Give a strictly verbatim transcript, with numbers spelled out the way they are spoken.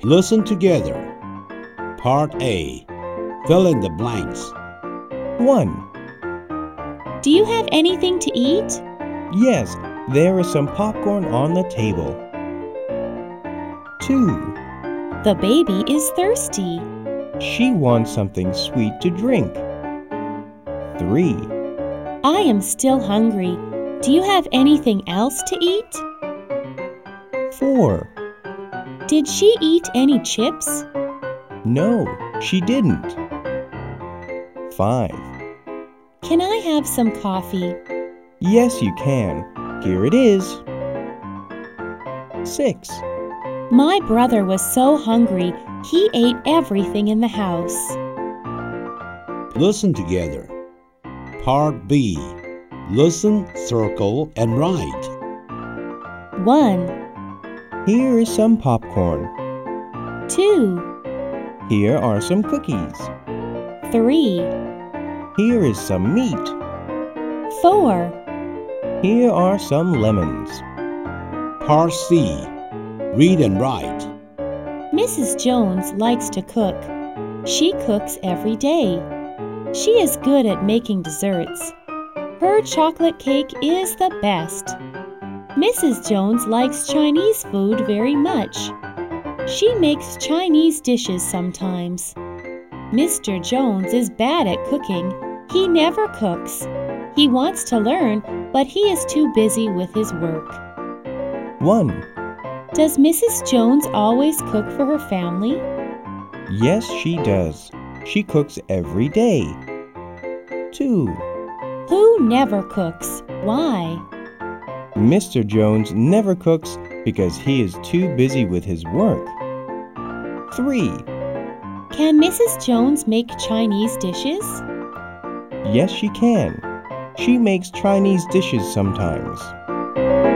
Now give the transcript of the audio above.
Listen together. Part A. Fill in the blanks. one. Do you have anything to eat? Yes, there is some popcorn on the table. two. The baby is thirsty. She wants something sweet to drink. three. I am still hungry. Do you have anything else to eat? four. Did she eat any chips? No, she didn't. five. Can I have some coffee? Yes, you can. Here it is. six. My brother was so hungry, he ate everything in the house. Listen together. Part B. Listen, circle, and write. one. Here is some popcorn. two. Here are some cookies. three. Here is some meat. four. Here are some lemons. Part C. Read and write. Missus Jones likes to cook. She cooks every day. She is good at making desserts. Her chocolate cake is the best. Missus Jones likes Chinese food very much. She makes Chinese dishes sometimes. Mister Jones is bad at cooking. He never cooks. He wants to learn, but he is too busy with his work. one. Does Missus Jones always cook for her family? Yes, she does. She cooks every day. two. Who never cooks? Why? Mister Jones never cooks because he is too busy with his work. three. Can Missus Jones make Chinese dishes? Yes, she can. She makes Chinese dishes sometimes.